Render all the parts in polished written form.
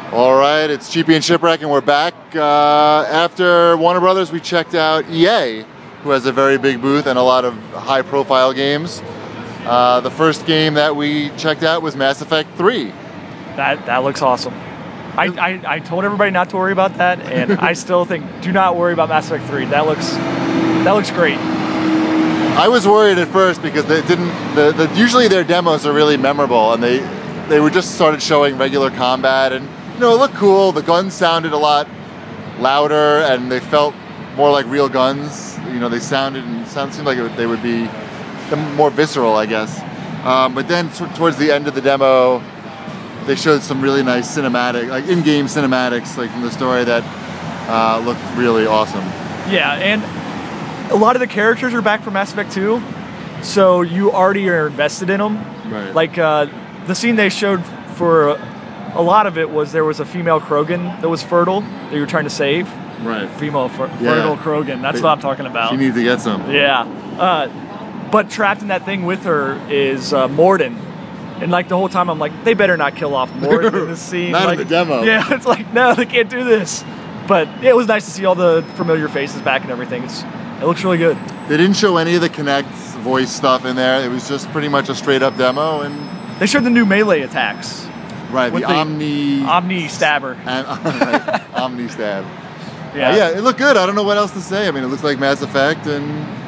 All right, it's Cheapy and Shipwreck, and we're back. After Warner Brothers, we checked out EA, who has a very big booth and a lot of high-profile games. The first game that we checked out was Mass Effect 3. That looks awesome. I told everybody not to worry about that, and I still think do not worry about Mass Effect 3. That looks great. I was worried at first because they didn't. Usually their demos are really memorable, and they were just started showing regular combat, and it looked cool. The guns sounded a lot louder, and they felt more like real guns. They seemed like they would be more visceral, I guess. But then towards the end of the demo, they showed some really nice cinematic, like in-game cinematics, like from the story that looked really awesome. Yeah, and a lot of the characters are back from Mass Effect 2, so you already are invested in them. Right. Like the scene they showed for a lot of it was there was a female Krogan that was fertile that you were trying to save. Right. Fertile Krogan. That's what I'm talking about. She needs to get some. Yeah. But trapped in that thing with her is Mordin. And like the whole time I'm like, they better not kill off Mordin in this scene. Not like, in the demo. Yeah, it's like, no, they can't do this. But it was nice to see all the familiar faces back and everything. It looks really good. They didn't show any of the Kinect voice stuff in there. It was just pretty much a straight up demo, and they showed the new melee attacks. Right, the Omni Stabber. Right, Omni Stab. Yeah. It looked good. I don't know what else to say. I mean, it looks like Mass Effect, and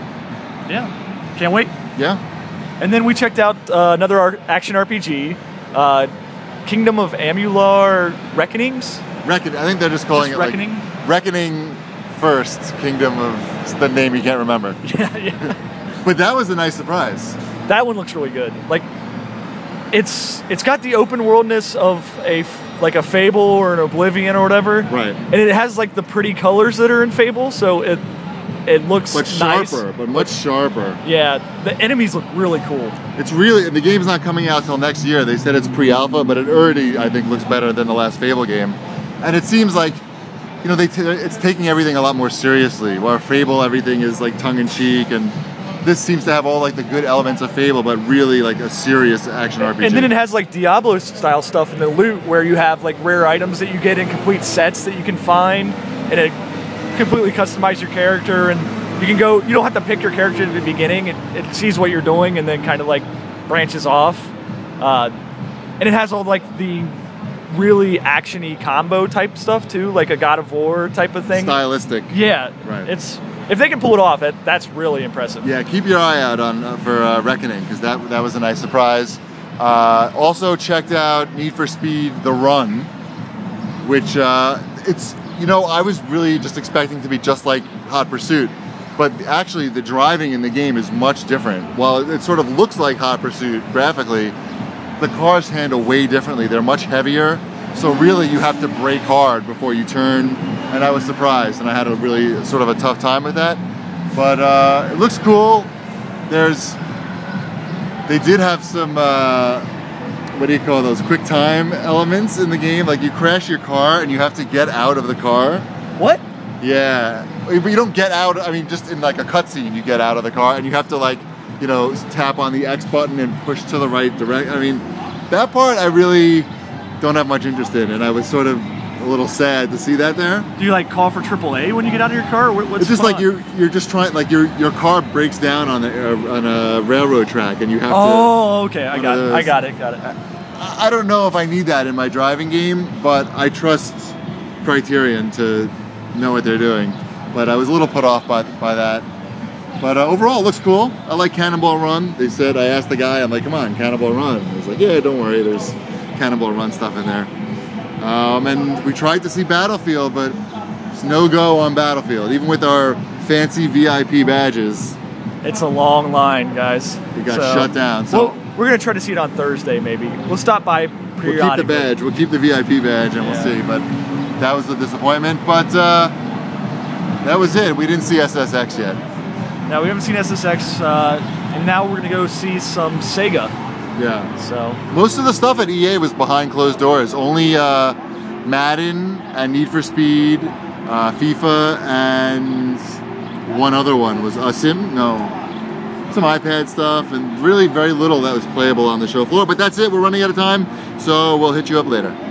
yeah, can't wait. Yeah. And then we checked out another action RPG, Kingdom of Amalur Reckonings. I think they're just calling it Reckoning. Like Reckoning First, Kingdom of the name you can't remember. Yeah. But that was a nice surprise. That one looks really good. Like, it's got the open worldness of a Fable or an Oblivion or whatever. Right. And it has like the pretty colors that are in Fable, so it looks nice. But much sharper. Yeah, the enemies look really cool. And the game's not coming out till next year. They said it's pre-alpha, but it already, I think, looks better than the last Fable game. And it seems like, it's taking everything a lot more seriously. While Fable, everything is like tongue-in-cheek, and this seems to have all like the good elements of Fable, but really like a serious action RPG. And then it has like Diablo-style stuff in the loot, where you have like rare items that you get in complete sets that you can find, and it completely customize your character, and you don't have to pick your character at the beginning. It sees what you're doing and then kind of like branches off. And it has all like the really action-y combo type stuff too, like a God of War type of thing. Stylistic. Yeah. Right. If they can pull it off, that's really impressive. Yeah, keep your eye out for Reckoning, because that was a nice surprise. Also checked out Need for Speed The Run, which I was really just expecting to be just like Hot Pursuit, but actually the driving in the game is much different. While it sort of looks like Hot Pursuit graphically, the cars handle way differently. They're much heavier, so really you have to brake hard before you turn, and I was surprised, and I had a really sort of a tough time with that. But it looks cool. They did have some what do you call those, quick time elements in the game. Like you crash your car and you have to get out of the car. What? Yeah, but you don't get out. I mean, just in like a cutscene, you get out of the car and you have to like, tap on the X button and push to the right direction. I mean, that part I really don't have much interest in, and I was sort of a little sad to see that there. Do you like call for AAA when you get out of your car? What's it's just like you're just trying, like your car breaks down on a railroad track and you have to. Oh, okay, I got it. I don't know if I need that in my driving game, but I trust Criterion to know what they're doing. But I was a little put off by that. But overall, it looks cool. I like Cannonball Run. I asked the guy, I'm like, come on, Cannonball Run. He's like, yeah, don't worry, there's Cannonball Run stuff in there. And we tried to see Battlefield, but it's no go on Battlefield. Even with our fancy VIP badges. It's a long line, guys. We got shut down. So we're going to try to see it on Thursday, maybe. We'll stop by periodically. We'll keep the badge. We'll keep the VIP badge, and we'll see. But that was a disappointment. But that was it. We didn't see SSX yet. No, we haven't seen SSX. And now we're going to go see some Sega. Yeah. So most of the stuff at EA was behind closed doors. Only Madden and Need for Speed, FIFA, and one other one was some iPad stuff, and really very little that was playable on the show floor. But that's it. We're running out of time, so we'll hit you up later.